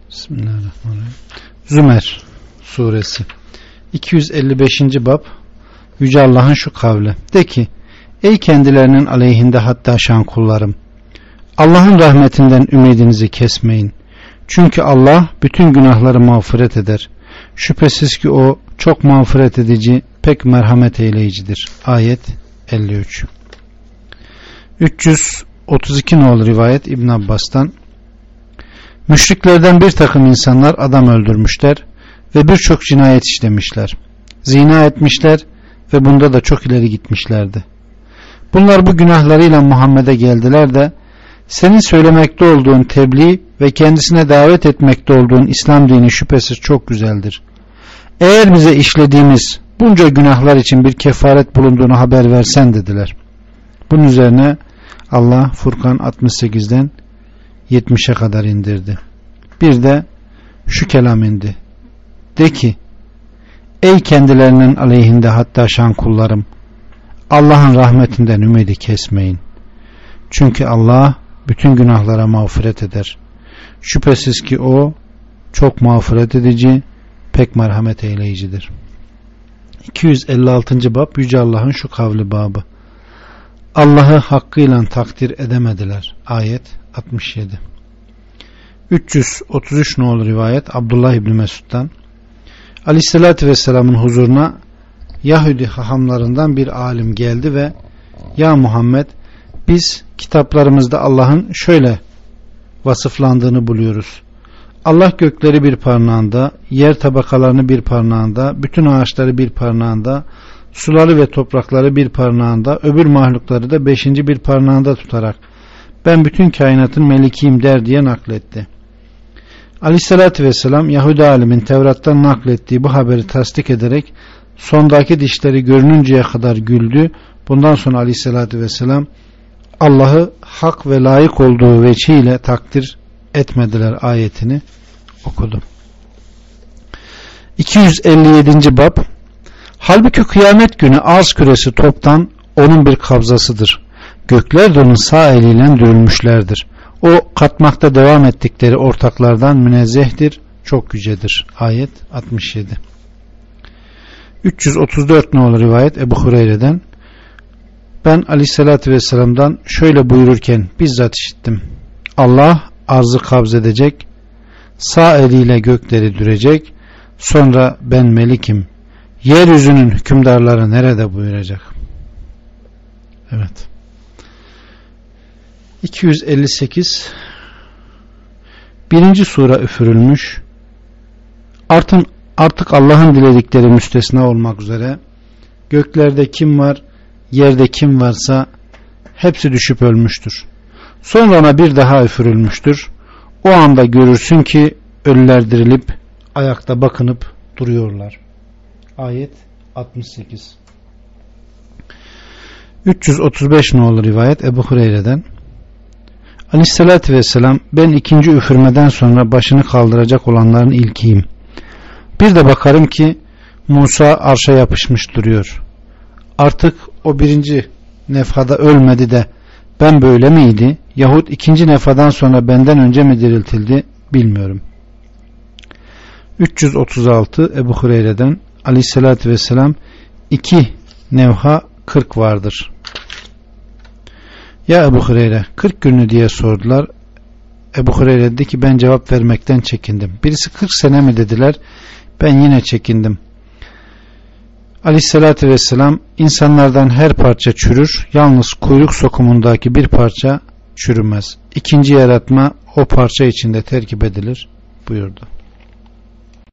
Bismillahirrahmanirrahim. Zümer suresi 255. bab. Yüce Allah'ın şu kavli: de ki, ey kendilerinin aleyhinde hatta şan kullarım, Allah'ın rahmetinden ümidinizi kesmeyin. Çünkü Allah bütün günahları mağfiret eder. Şüphesiz ki o çok mağfiret edici, pek merhamet eyleyicidir. Ayet 53. 332 nolu rivayet İbn Abbas'tan: müşriklerden bir takım insanlar adam öldürmüşler ve birçok cinayet işlemişler. Zina etmişler ve bunda da çok ileri gitmişlerdi. Bunlar bu günahlarıyla Muhammed'e geldiler de, senin söylemekte olduğun tebliğ ve kendisine davet etmekte olduğun İslam dini şüphesiz çok güzeldir. Eğer bize işlediğimiz bunca günahlar için bir kefaret bulunduğunu haber versen dediler. Bunun üzerine Allah Furkan 68'den 70'e kadar indirdi. Bir de şu kelam indi: de ki, ey kendilerinin aleyhinde hatta şan kullarım, Allah'ın rahmetinden ümidi kesmeyin. Çünkü Allah bütün günahlara mağfiret eder. Şüphesiz ki o çok mağfiret edici, pek merhamet eyleyicidir. 256. bab. Yüce Allah'ın şu kavli babı: Allah'ı hakkıyla takdir edemediler. Ayet 67. 333 nolu rivayet Abdullah İbni Mesud'dan: Aleyhisselatü Vesselam'ın huzuruna Yahudi hahamlarından bir alim geldi ve, ya Muhammed, biz kitaplarımızda Allah'ın şöyle vasıflandığını buluyoruz. Allah gökleri bir parmağında, yer tabakalarını bir parmağında, bütün ağaçları bir parmağında, suları ve toprakları bir parmağında, öbür mahlukları da 5. bir parmağında tutarak ben bütün kainatın melikiyim der diye nakletti. Aleyhissalatü vesselam Yahudi alimin Tevrat'tan naklettiği bu haberi tasdik ederek sondaki dişleri görününceye kadar güldü. Bundan sonra Aleyhissalatü vesselam Allah'ı hak ve layık olduğu veçiyle takdir etmediler ayetini okudu. 257. bab. Halbuki kıyamet günü arz küresi toptan onun bir kabzasıdır. Gökler de onun sağ eliyle dürülmüşlerdir. O katmakta devam ettikleri ortaklardan münezzehtir, çok yücedir. Ayet 67. 334 nolu rivayet Ebu Hureyre'den: ben Aleyhisselatü Vesselam'dan şöyle buyururken bizzat işittim. Allah arzı kabz edecek, sağ eliyle gökleri dürecek, sonra ben melikim, yeryüzünün hükümdarları nerede buyuracak. Evet. 258. Birinci sure üfürülmüş. Artık Allah'ın diledikleri müstesna olmak üzere göklerde kim var, yerde kim varsa hepsi düşüp ölmüştür. Sonra ona bir daha üfürülmüştür. O anda görürsün ki ölüler dirilip ayakta bakınıp duruyorlar. Ayet 68. 335 nolu rivayet Ebu Hureyre'den: Aleyhissalatü vesselam, ben ikinci üfürmeden sonra başını kaldıracak olanların ilkiyim. Bir de bakarım ki Musa arşa yapışmış duruyor. Artık o birinci nefhada ölmedi de ben böyle miydi? Yahut ikinci nefhadan sonra benden önce mi diriltildi? Bilmiyorum. 336 Ebu Hureyre'den: Aleyhissalatü vesselam, 2 nevha 40 vardır. Ya Ebu Hureyre, 40 günü diye sordular. Ebu Hureyre dedi ki, ben cevap vermekten çekindim. Birisi 40 sene mi dediler, ben yine çekindim. Aleyhissalatü vesselam, insanlardan her parça çürür, yalnız kuyruk sokumundaki bir parça çürümez. İkinci yaratma o parça içinde terkip edilir buyurdu.